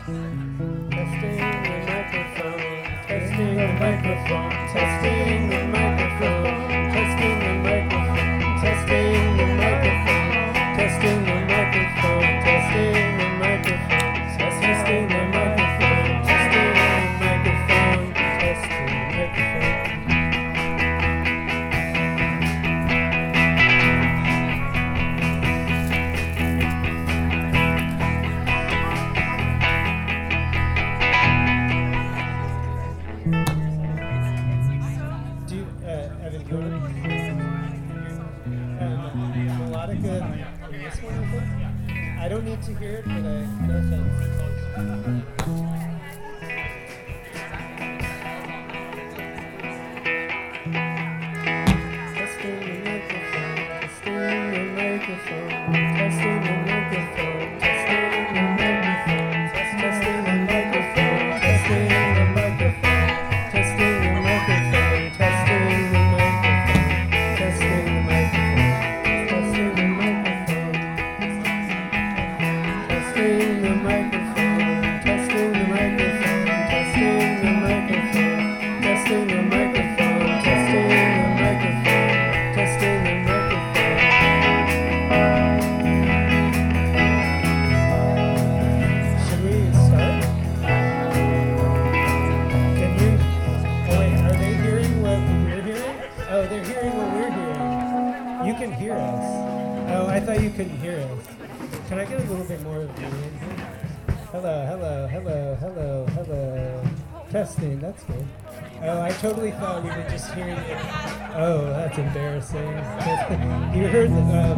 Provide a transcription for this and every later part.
Testing, that's good. Oh, I totally thought we were just hearing it. Oh, that's embarrassing. You heard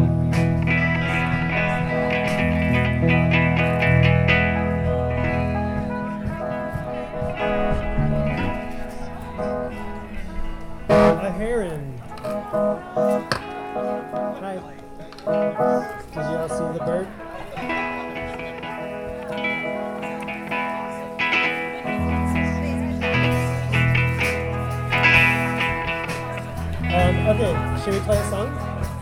a heron. Hi. Did you all see the bird? Okay, should we play a song?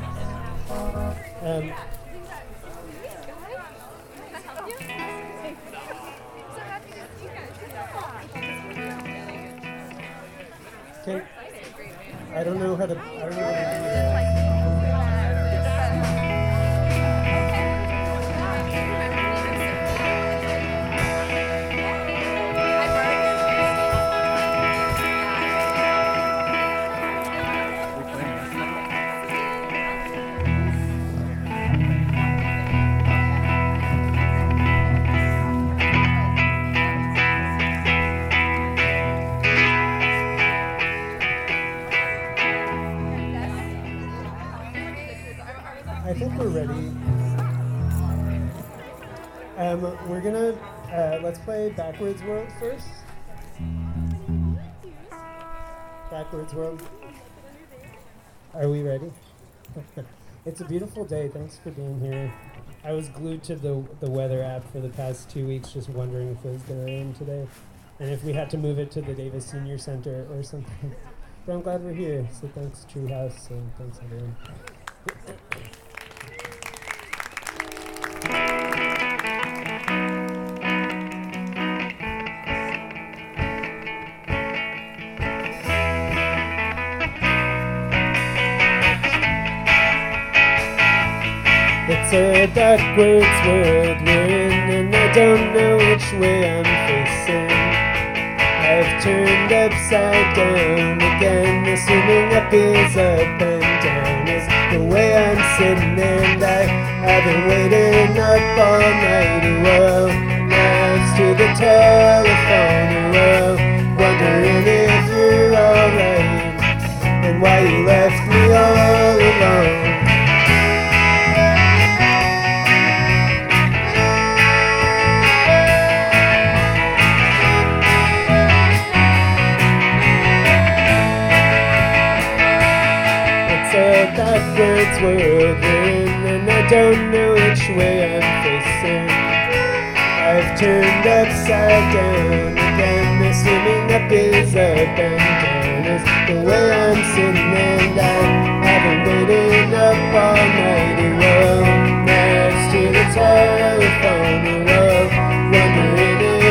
Okay. I don't know how to do that. We're gonna, let's play Backwards World first. Backwards World. Are we ready? It's a beautiful day. Thanks for being here. I was glued to the weather app for the past 2 weeks, just wondering if it was gonna rain today. And if we had to move it to the Davis Senior Center or something. But I'm glad we're here. So thanks Treehouse and thanks everyone. It's a backwards world we're in, and I don't know which way I'm facing. I've turned upside down again, assuming up is up and down is the way I'm sitting, and I've been waiting up all night, well, next to the telephone, well, wondering if you're alright, and why you left me all alone. Backwards world we're in, and I don't know which way I'm facing. I've turned upside down again, assuming up is up and down is the way I'm sitting, and I've been waiting up all night, well, next to the telephone, well, wondering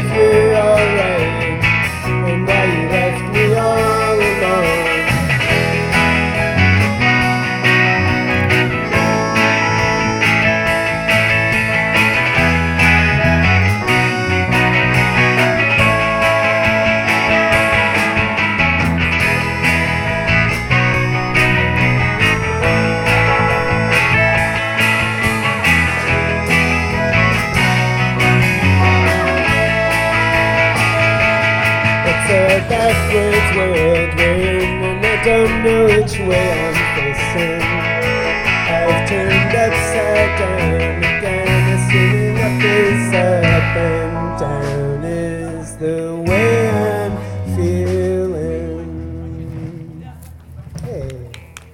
know which way I'm facing. I've turned upside down again, assuming up is up and down is the way I'm feeling. Hey.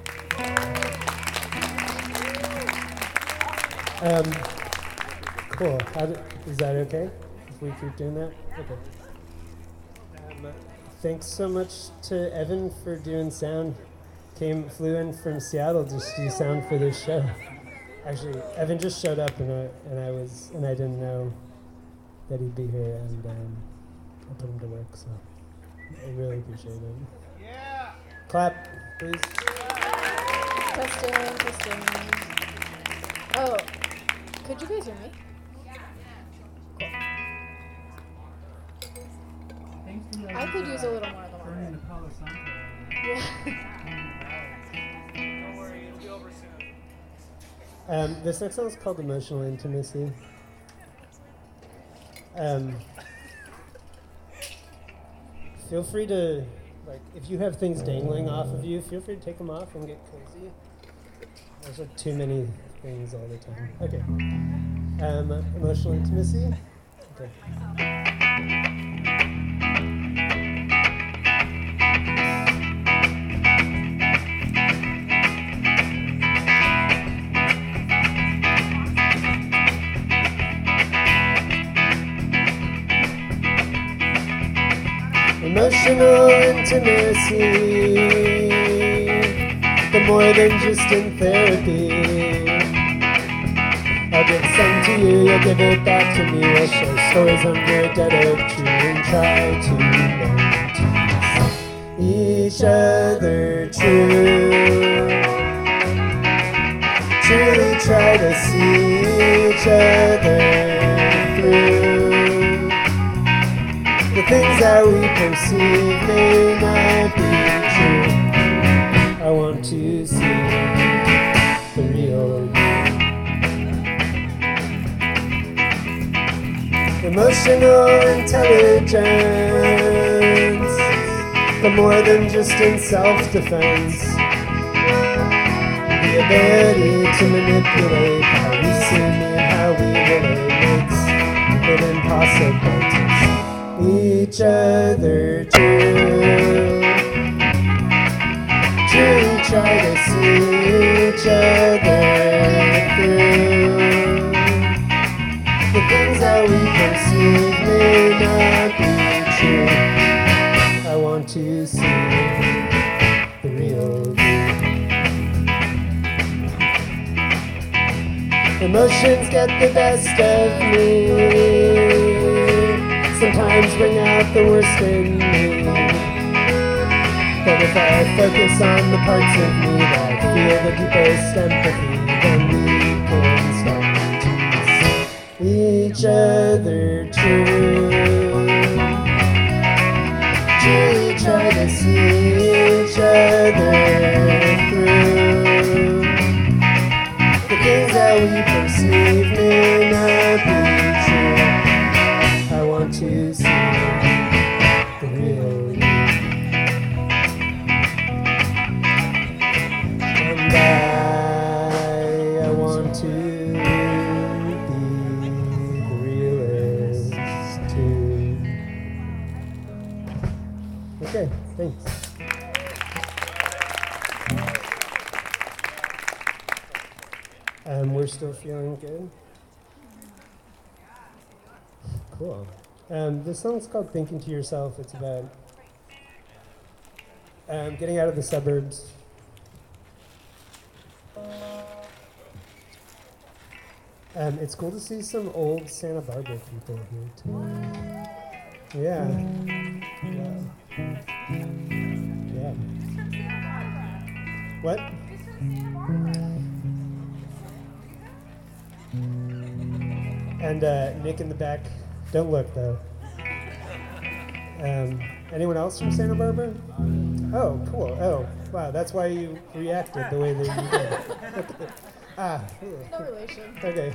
Cool. Is that okay? If we keep doing that? Okay. Thanks so much to Evan for doing sound. Flew in from Seattle just to do sound for this show. Actually, Evan just showed up and I didn't know that he'd be here, and I put him to work, so I really appreciate it. Yeah. Clap, please. Testing. Oh, could you guys hear me? I could use a little more of the water. Yeah. Don't worry, it'll be over soon. This next song is called Emotional Intimacy. Feel free to, if you have things dangling off of you, feel free to take them off and get cozy. There's too many things all the time. Okay. Emotional Intimacy. Okay. Emotional intimacy, the more than just in therapy. I'll give some to you, you'll give it back to me. We'll share stories under dead oak tree and try to notice each other true. Truly try to see each other through. The things that we perceive may not be true. I want to see the real you. Emotional intelligence, the more than just in self-defense. The ability to manipulate how we see and how we relate makes it impossible to each other true. Truly try to see each other through. The things that we perceive may not be true. I want to see the real you. Emotions get the best of me. Sometimes bring out the worst in me. But if I focus on the parts of me that feel the deepest empathy, then we can start to see each other true. Truly try to see each other through. The things that we perceive may not be true. I want to see the real you. And I want to be the realist too. Okay, thanks. We're still feeling good. Cool. This song's called Thinking to Yourself. It's about getting out of the suburbs. It's cool to see some old Santa Barbara people here too. Yeah. Yeah. What? And Nick in the back. Don't look, though. Anyone else from Santa Barbara? Oh, cool. Oh, wow. That's why you reacted the way that you did. Okay. No relation. Okay.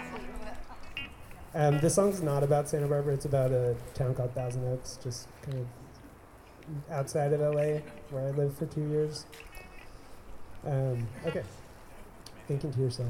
This song's not about Santa Barbara. It's about a town called Thousand Oaks, just kind of outside of LA, where I lived for 2 years. Okay. Thinking to yourself.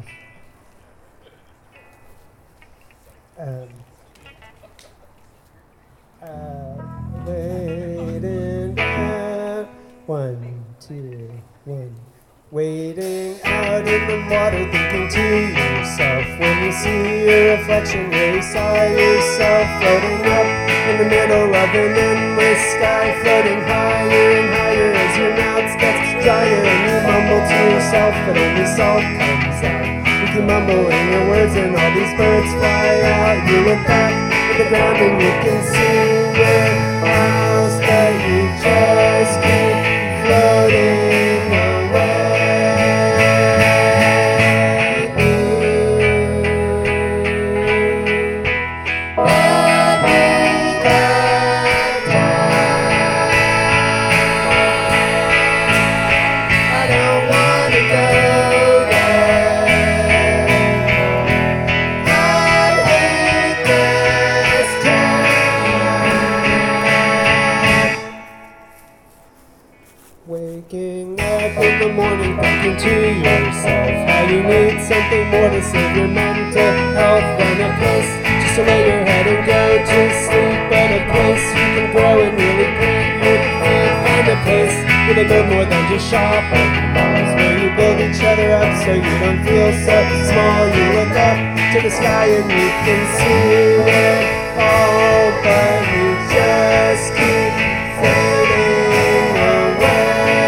Waiting out. 1, 2, 1. Waiting out in the water, thinking to yourself. When you see your reflection, where you saw yourself floating up in the middle of an endless sky, floating higher and higher as your mouth gets drier, and you mumble to yourself, but only salt comes out. You keep mumbling your words, and all these birds fly out. You look back at the ground, and you can see your house, but you just keep floating away. Waking up in the morning, thinking to yourself how you need something more to save your mental health than a place just to lay your head and go to sleep, but a place you can grow and really plant your feet, and a place where they build more than just shopping malls, where you build each other up so you don't feel so small. You look up to the sky and you can see it all, but you just keep fading away.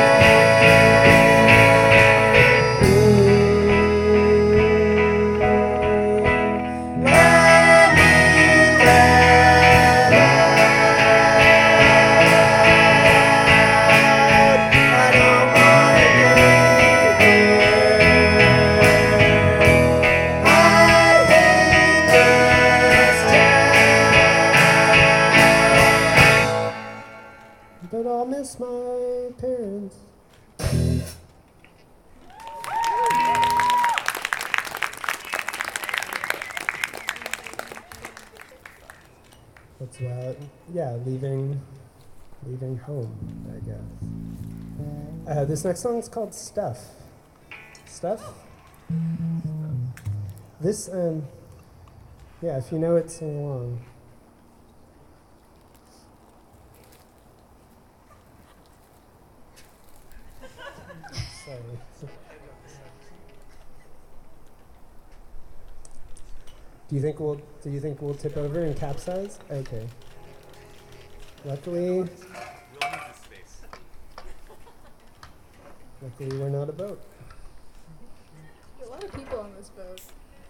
But I'll miss my parents. What's that? Yeah, leaving home, I guess. This next song is called Stuff. Stuff? This, yeah, if you know it, sing along. Sorry. Do you think we'll tip over and capsize? Okay. Luckily we're not a boat. There's a lot of people on this boat.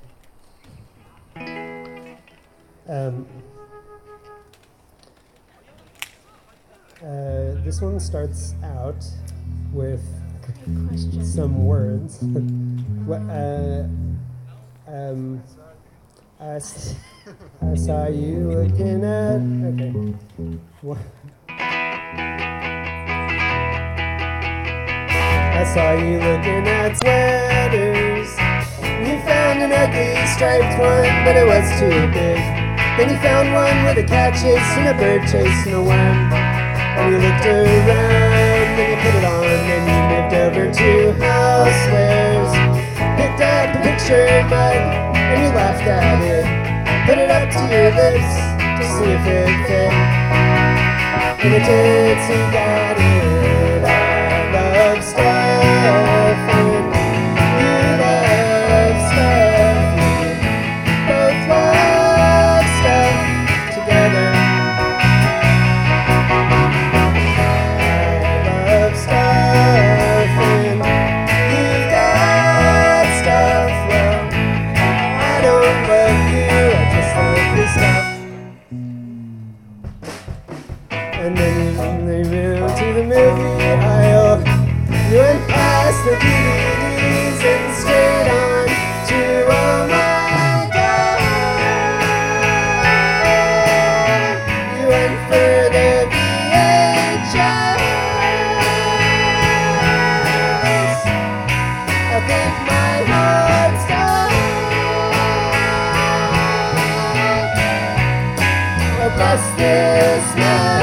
This one starts out with some words. I saw you looking at. Okay. What? I saw you looking at sweaters. You found an ugly striped one, but it was too big. Then you found one with a cat chasing a bird chasing a worm. And you looked around, and you put it on, and you moved over to housewares. Picked up a picture mug, and you laughed at it. Put it up to your lips to see if it fit. And it did, so you got it. I love stuff, and you love stuff. We both love stuff together. And then they moved to the movie aisle. You went past the DVDs and straight on to oh my God. You went for the VHS. I think my heart stopped. Oh, bless this man.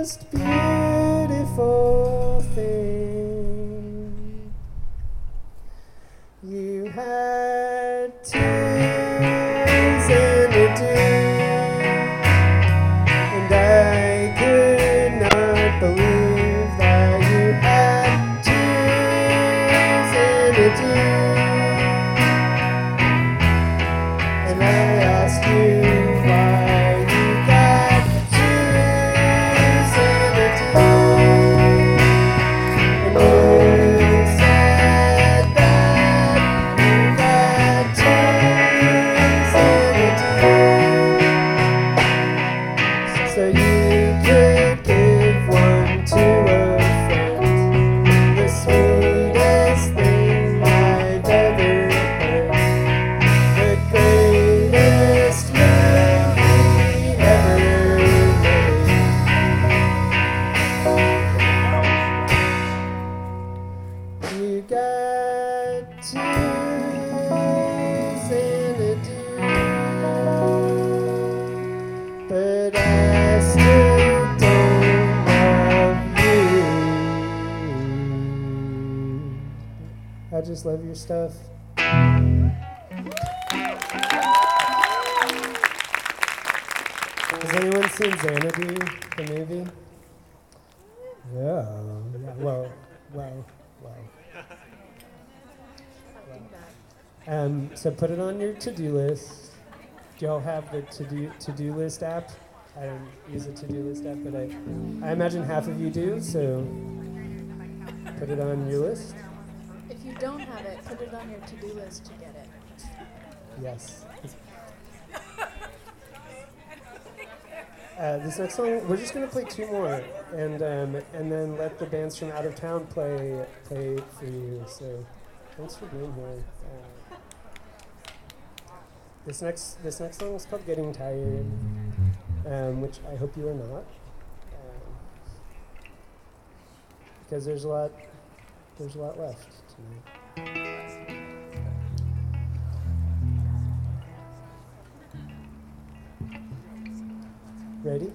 most beautiful thing. You had tears and a dew, and I could not believe that you had tears and a dew. And I asked you why you got tears and a dew, and you said that you got tears and a dew, so you could give one to a friend, the sweetest thing I've ever heard. The greatest movie ever made. You got tears and a dew, but I still don't love you. I just love your stuff. Has anyone seen Xanadu, the movie? Yeah. Well. So put it on your to-do list. Do y'all have the to-do list app? I don't use a to-do list app, but I imagine half of you do, so put it on your list. If you don't have it, put it on your to-do list to get it. Yes. This next song, we're just gonna play two more, and then let the bands from out of town play for you. So, thanks for being here. This next song is called "Getting Tired," which I hope you are not, because there's a lot left tonight. Ready?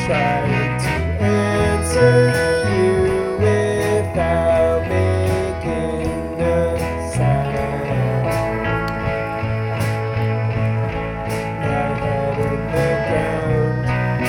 trying to answer you without making a sound. My head in the ground.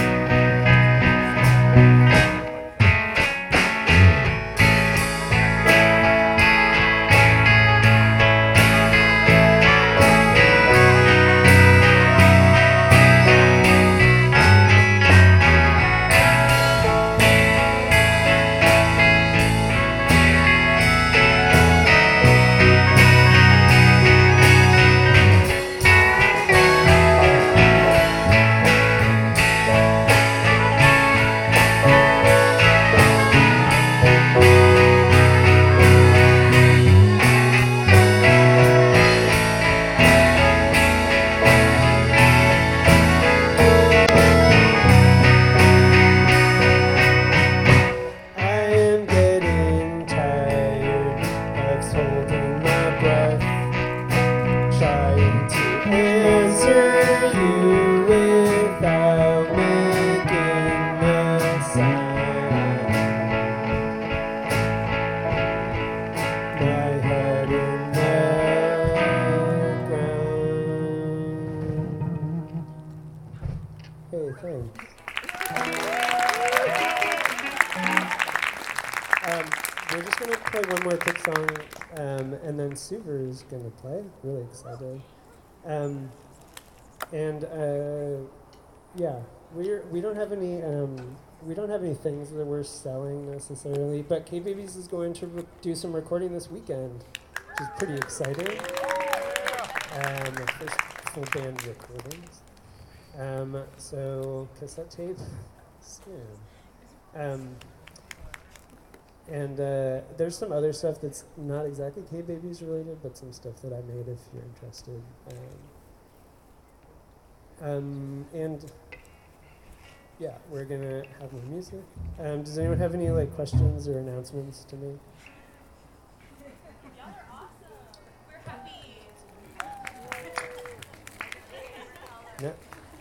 I am getting tired of holding my breath, trying to answer you without making a sound. My head in the ground. Hey, thanks. We're just going to play one more quick song, and then Suver is going to play. Really excited. Yeah, we don't have any things that we're selling necessarily, but K Babies is going to do some recording this weekend, which is pretty exciting. The first full band recordings. So cassette tape soon. And there's some other stuff that's not exactly K Babies related, but some stuff that I made if you're interested. And yeah, we're gonna have more music. Does anyone have any questions or announcements to make? Y'all are awesome. We're happy. No.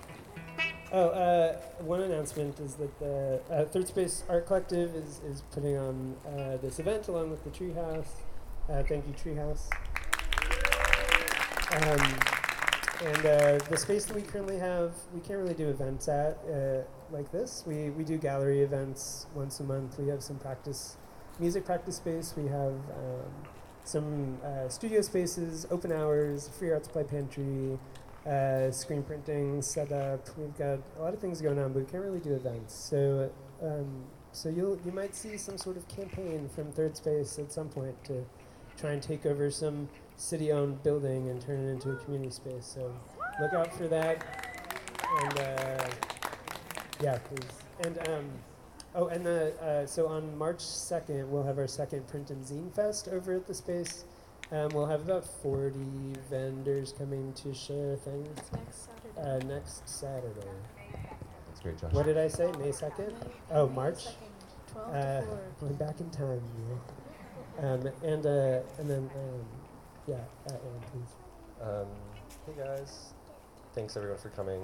One announcement is that the Third Space Art Collective is putting on this event along with the Treehouse. Thank you, Treehouse. And the space that we currently have, we can't really do events at like this. We do gallery events once a month. We have some music practice space. We have some studio spaces, open hours, free art supply pantry, screen printing setup. We've got a lot of things going on, but we can't really do events. So you might see some sort of campaign from Third Space at some point to try and take over some city-owned building and turn it into a community space. So look out for that. And yeah, please. And so on March 2nd, we'll have our second Print and Zine Fest over at the space. We'll have about 40 vendors coming to share things. Next Saturday. That's great, Josh. What did I say? May 2nd? Oh, March? 12 to 4. We're back in time, and then, yeah, Aaron, please. Hey guys, thanks everyone for coming.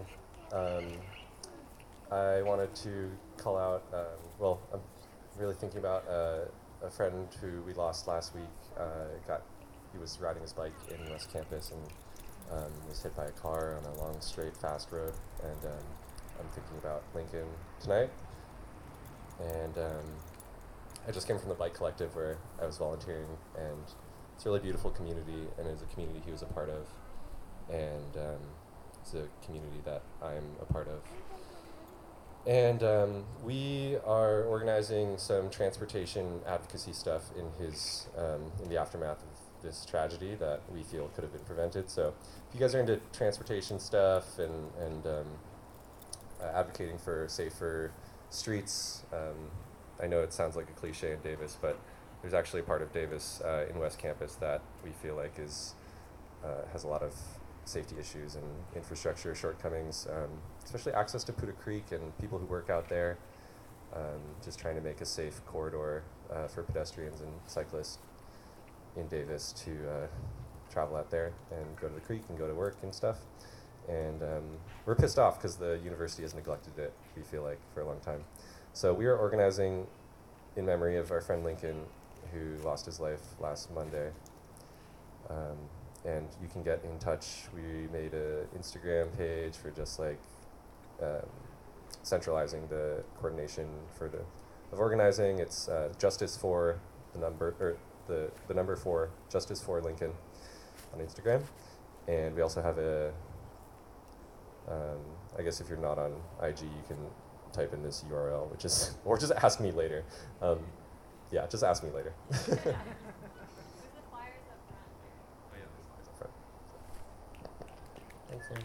I wanted to call out, I'm really thinking about a friend who we lost last week. He was riding his bike in West Campus and was hit by a car on a long, straight, fast road. And I'm thinking about Lincoln tonight. And I just came from the Bike Collective where I was volunteering, and it's a really beautiful community, and it's a community he was a part of, and it's a community that I'm a part of. And we are organizing some transportation advocacy stuff in the aftermath of this tragedy that we feel could have been prevented. So if you guys are into transportation stuff and advocating for safer streets, I know it sounds like a cliche in Davis, but there's actually a part of Davis in West Campus that we feel like has a lot of safety issues and infrastructure shortcomings, especially access to Puda Creek and people who work out there, just trying to make a safe corridor for pedestrians and cyclists in Davis to travel out there and go to the creek and go to work and stuff. and we're pissed off because the university has neglected it, we feel like, for a long time. So we are organizing in memory of our friend Lincoln, who lost his life last Monday. And you can get in touch. We made an Instagram page for just like centralizing the coordination of organizing. It's Justice for the number 4, Justice for Lincoln on Instagram. And we also have I guess if you're not on IG, you can type in this URL, which is, or just ask me later. Yeah, just ask me later. There's the flyers up front. Oh yeah, there's flyers up front. Thanks, Sam.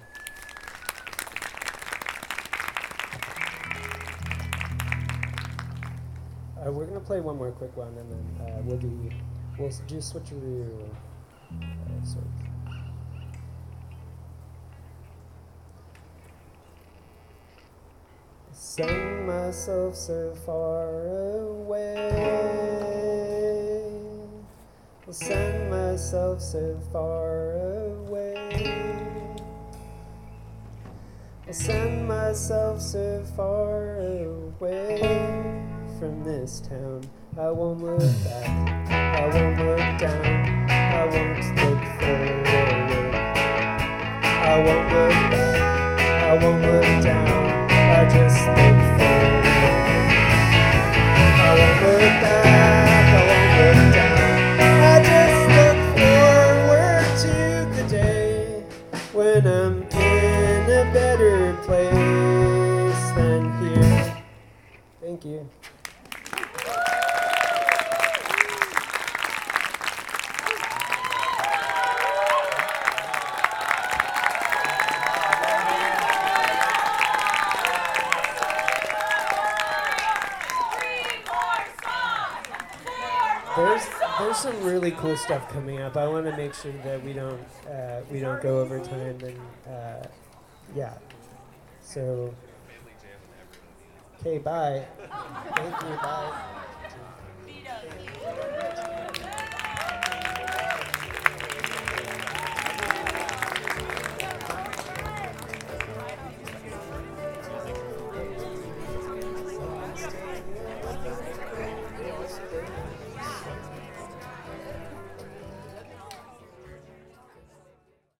We're gonna play one more quick one, and then we'll do switcheroo. Sort of. Sang myself so far away. I'll send myself so far away. I'll send myself so far away from this town. I won't look back, I won't look down, I won't look forward. I won't look back, I won't look down, I just look forward. I won't look back, I won't look down, I just look forward to the day when I'm in a better place than here. Thank you. There's some really cool stuff coming up. I want to make sure that we don't go over time, and yeah. So, okay, bye. Thank you, bye.